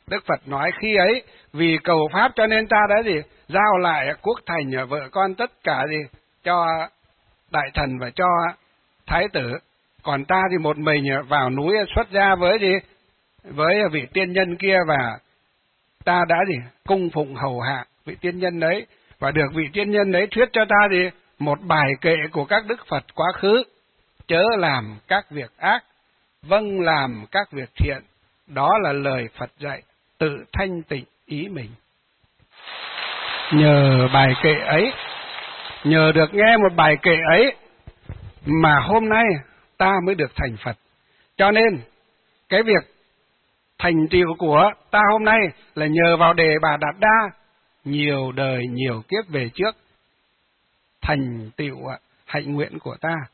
Đức Phật nói khi ấy vì cầu pháp cho nên ta đã gì giao lại quốc thành vợ con tất cả gì cho đại thần và cho thái tử, còn ta thì một mình vào núi xuất gia với gì với vị tiên nhân kia, và ta đã gì cung phụng hầu hạ vị tiên nhân đấy, và được vị tiên nhân đấy thuyết cho ta gì một bài kệ của các đức Phật quá khứ: chớ làm các việc ác, vâng làm các việc thiện. Đó là lời Phật dạy, tự thanh tịnh ý mình. Nhờ bài kệ ấy, nhờ được nghe một bài kệ ấy mà hôm nay ta mới được thành Phật. Cho nên cái việc thành tựu của ta hôm nay là nhờ vào Đề Bà Đạt Đa nhiều đời nhiều kiếp về trước thành tựu hạnh nguyện của ta.